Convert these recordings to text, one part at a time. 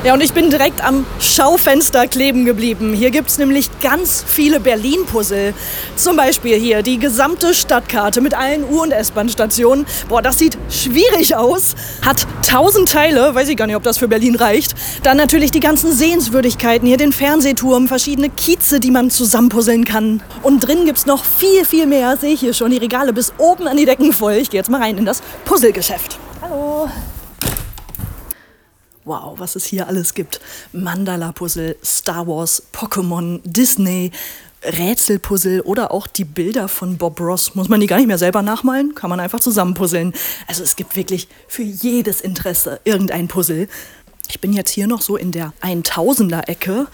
Ja, und ich bin direkt am Schaufenster kleben geblieben. Hier gibt es nämlich ganz viele Berlin-Puzzle. Zum Beispiel hier die gesamte Stadtkarte mit allen U- und S-Bahn-Stationen. Boah, das sieht schwierig aus. Hat 1000 Teile, weiß ich gar nicht, ob das für Berlin reicht. Dann natürlich die ganzen Sehenswürdigkeiten, hier den Fernsehturm, verschiedene Kieze, die man zusammenpuzzeln kann. Und drin gibt es noch viel, viel mehr. Sehe ich hier schon die Regale bis oben an die Decken voll. Ich gehe jetzt mal rein in das Puzzlegeschäft. Hallo. Wow, was es hier alles gibt. Mandala-Puzzle, Star Wars, Pokémon, Disney, Rätselpuzzle oder auch die Bilder von Bob Ross. Muss man die gar nicht mehr selber nachmalen, kann man einfach zusammenpuzzeln. Also es gibt wirklich für jedes Interesse irgendein Puzzle. Ich bin jetzt hier noch so in der 1000er-Ecke.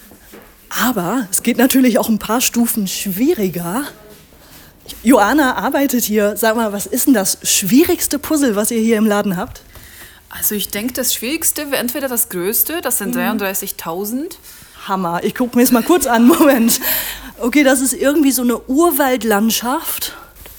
Aber es geht natürlich auch ein paar Stufen schwieriger. Joanna arbeitet hier. Sag mal, was ist denn das schwierigste Puzzle, was ihr hier im Laden habt? Also ich denke, das Schwierigste wäre entweder das Größte, das sind 33.000. Hammer. Ich gucke mir es mal kurz an. Moment. Okay, das ist irgendwie so eine Urwaldlandschaft.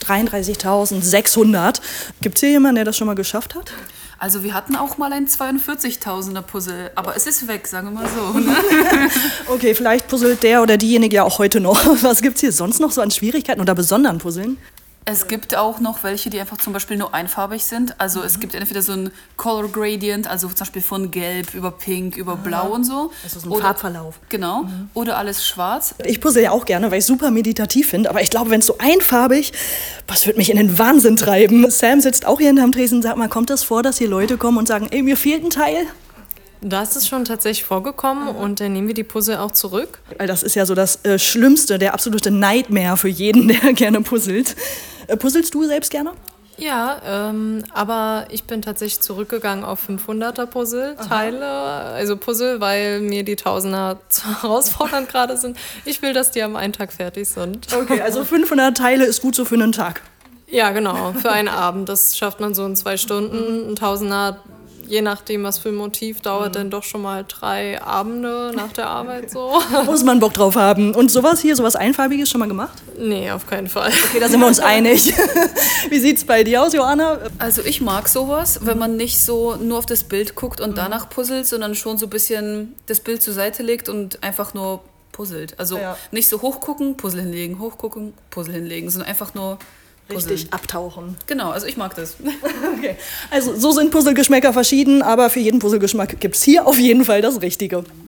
33.600. Gibt es hier jemanden, der das schon mal geschafft hat? Also wir hatten auch mal ein 42.000er Puzzle, aber es ist weg, sagen wir mal so. Ne? Okay, vielleicht puzzelt der oder diejenige ja auch heute noch. Was gibt es hier sonst noch so an Schwierigkeiten oder besonderen Puzzeln? Es gibt auch noch welche, die einfach zum Beispiel nur einfarbig sind. Also es gibt entweder so ein Color Gradient, also zum Beispiel von Gelb über Pink, über Blau und so. Also so ein Farbverlauf. Genau. Oder alles schwarz. Ich puzzle ja auch gerne, weil ich es super meditativ finde. Aber ich glaube, wenn es so einfarbig, was wird mich in den Wahnsinn treiben? Sam sitzt auch hier hinterm Tresen. Sag mal, kommt das vor, dass hier Leute kommen und sagen, ey, mir fehlt ein Teil? Das ist schon tatsächlich vorgekommen und dann nehmen wir die Puzzle auch zurück. Weil das ist ja so das Schlimmste, der absolute Nightmare für jeden, der gerne puzzelt. Puzzelst du selbst gerne? Ja, aber ich bin tatsächlich zurückgegangen auf 500er Puzzleteile, also Puzzle, weil mir die 1000er zu herausfordernd gerade sind. Ich will, dass die am einen Tag fertig sind. Okay, also 500 Teile ist gut so für einen Tag. Ja, genau, für einen Abend. Das schafft man so in 2 Stunden. Ein 1000er, je nachdem, was für ein Motiv, dauert dann doch schon mal 3 Abende nach der Arbeit so. Muss man Bock drauf haben. Und sowas hier, sowas Einfarbiges schon mal gemacht? Nee, auf keinen Fall. Okay, da sind wir uns einig. Wie sieht's bei dir aus, Joanna? Also ich mag sowas, wenn man nicht so nur auf das Bild guckt und danach puzzelt, sondern schon so ein bisschen das Bild zur Seite legt und einfach nur puzzelt. Also nicht so hochgucken, Puzzle hinlegen, hochgucken, Puzzle hinlegen, sondern einfach nur richtig abtauchen. Genau, also ich mag das. Okay. Also so sind Puzzlegeschmäcker verschieden, aber für jeden Puzzlegeschmack gibt es hier auf jeden Fall das Richtige.